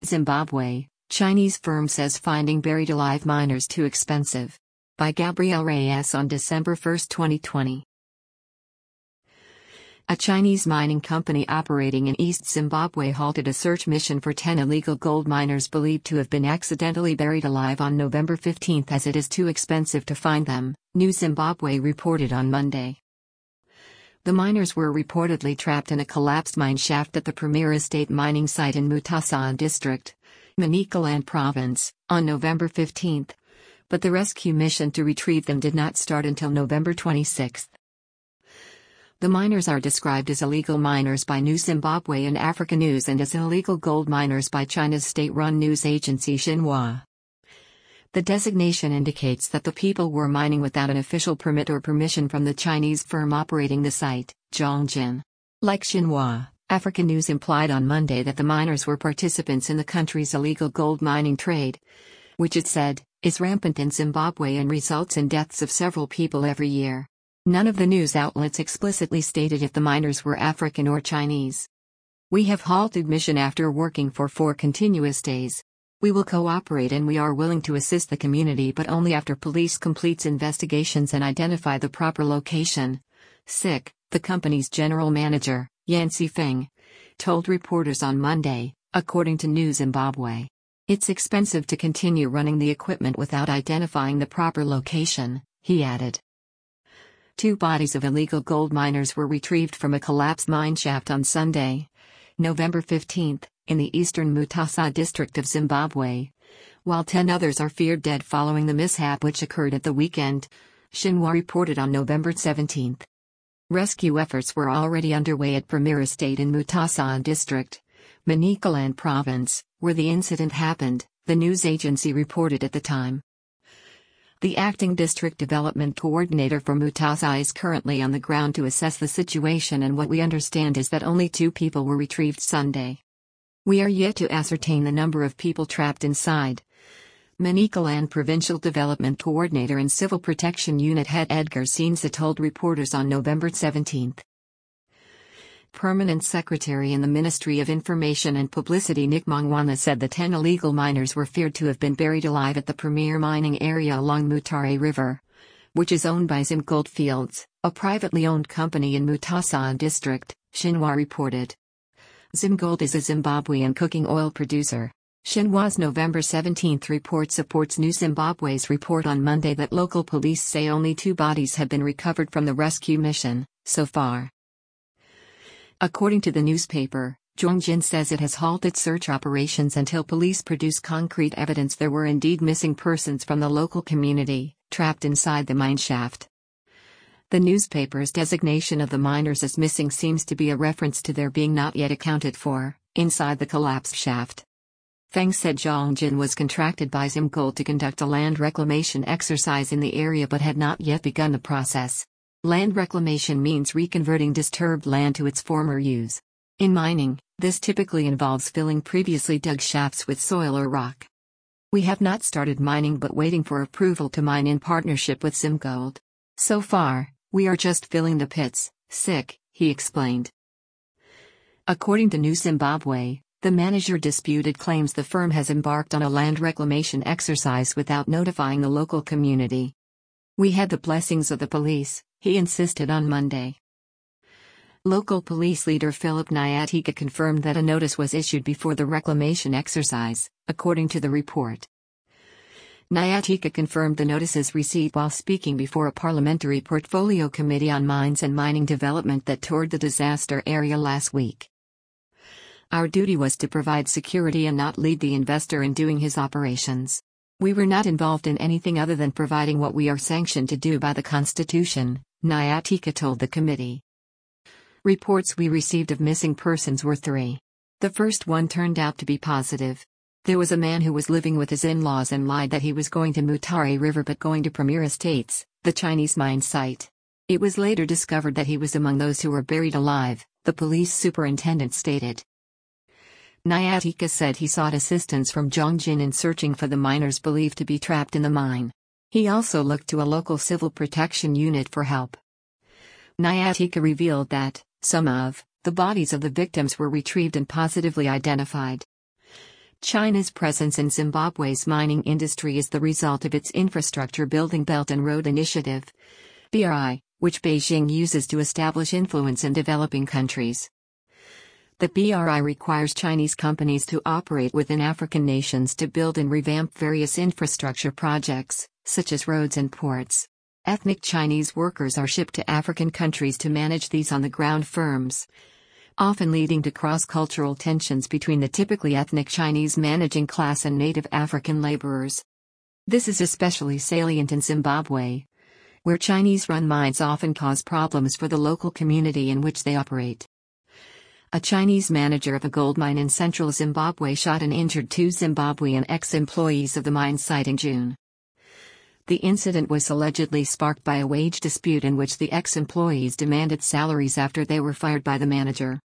Zimbabwe, Chinese firm says finding buried alive miners too expensive. By Gabriel Reyes on December 1, 2020. A Chinese mining company operating in East Zimbabwe halted a search mission for 10 illegal gold miners believed to have been accidentally buried alive on November 15 as it is too expensive to find them, New Zimbabwe reported on Monday. The miners were reportedly trapped in a collapsed mine shaft at the Premier Estate mining site in Mutasa District, Manicaland Province, on November 15, but the rescue mission to retrieve them did not start until November 26. The miners are described as illegal miners by New Zimbabwe and Africa News and as illegal gold miners by China's state-run news agency Xinhua. The designation indicates that the people were mining without an official permit or permission from the Chinese firm operating the site, Zhongjin. Like Xinhua, Africa News implied on Monday that the miners were participants in the country's illegal gold mining trade, which it said, is rampant in Zimbabwe and results in deaths of several people every year. None of the news outlets explicitly stated if the miners were African or Chinese. We have halted mission after working for 4 continuous days. We will cooperate and we are willing to assist the community but only after police completes investigations and identify the proper location. SIC, the company's general manager, Yancy Feng, told reporters on Monday, according to New Zimbabwe. It's expensive to continue running the equipment without identifying the proper location, he added. 2 bodies of illegal gold miners were retrieved from a collapsed mine shaft on Sunday, November 15, in the eastern Mutasa district of Zimbabwe, while 10 others are feared dead following the mishap which occurred at the weekend, Xinhua reported on November 17. Rescue efforts were already underway at Premier Estate in Mutasa district, Manicaland Province, where the incident happened, the news agency reported at the time. The acting district development coordinator for Mutasa is currently on the ground to assess the situation, and what we understand is that only 2 people were retrieved Sunday. We are yet to ascertain the number of people trapped inside. Manicaland Provincial Development Coordinator and Civil Protection Unit Head Edgar Seenza told reporters on November 17. Permanent Secretary in the Ministry of Information and Publicity Nick Mangwana said the 10 illegal miners were feared to have been buried alive at the premier mining area along Mutare River, which is owned by Zim Goldfields, a privately owned company in Mutasa District, Xinhua reported. Zim Gold is a Zimbabwean cooking oil producer. Xinhua's November 17 report supports New Zimbabwe's report on Monday that local police say only 2 bodies have been recovered from the rescue mission, so far. According to the newspaper, Zhongjin says it has halted search operations until police produce concrete evidence there were indeed missing persons from the local community, trapped inside the mine shaft. The newspaper's designation of the miners as missing seems to be a reference to their being not yet accounted for, inside the collapsed shaft. Feng said Zhongjin was contracted by Zimgold to conduct a land reclamation exercise in the area but had not yet begun the process. Land reclamation means reconverting disturbed land to its former use. In mining, this typically involves filling previously dug shafts with soil or rock. We have not started mining but waiting for approval to mine in partnership with Zimgold. So far, we are just filling the pits, he explained. According to New Zimbabwe, the manager disputed claims the firm has embarked on a land reclamation exercise without notifying the local community. We had the blessings of the police, he insisted on Monday. Local police leader Philip Nyatika confirmed that a notice was issued before the reclamation exercise, according to the report. Nyatika confirmed the notices received while speaking before a parliamentary portfolio committee on mines and mining development that toured the disaster area last week. Our duty was to provide security and not lead the investor in doing his operations. We were not involved in anything other than providing what we are sanctioned to do by the Constitution, Nyatika told the committee. Reports we received of missing persons were 3. The first one turned out to be positive. There was a man who was living with his in-laws and lied that he was going to Mutare River but going to Premier Estates, the Chinese mine site. It was later discovered that he was among those who were buried alive, the police superintendent stated. Nyatika said he sought assistance from Zhongjin in searching for the miners believed to be trapped in the mine. He also looked to a local civil protection unit for help. Nyatika revealed that, some of, the bodies of the victims were retrieved and positively identified. China's presence in Zimbabwe's mining industry is the result of its Infrastructure Building Belt and Road Initiative, BRI, which Beijing uses to establish influence in developing countries. The BRI requires Chinese companies to operate within African nations to build and revamp various infrastructure projects, such as roads and ports. Ethnic Chinese workers are shipped to African countries to manage these on-the-ground firms, often leading to cross-cultural tensions between the typically ethnic Chinese managing class and native African laborers. This is especially salient in Zimbabwe, where Chinese-run mines often cause problems for the local community in which they operate. A Chinese manager of a gold mine in central Zimbabwe shot and injured 2 Zimbabwean ex-employees of the mine site in June. The incident was allegedly sparked by a wage dispute in which the ex-employees demanded salaries after they were fired by the manager.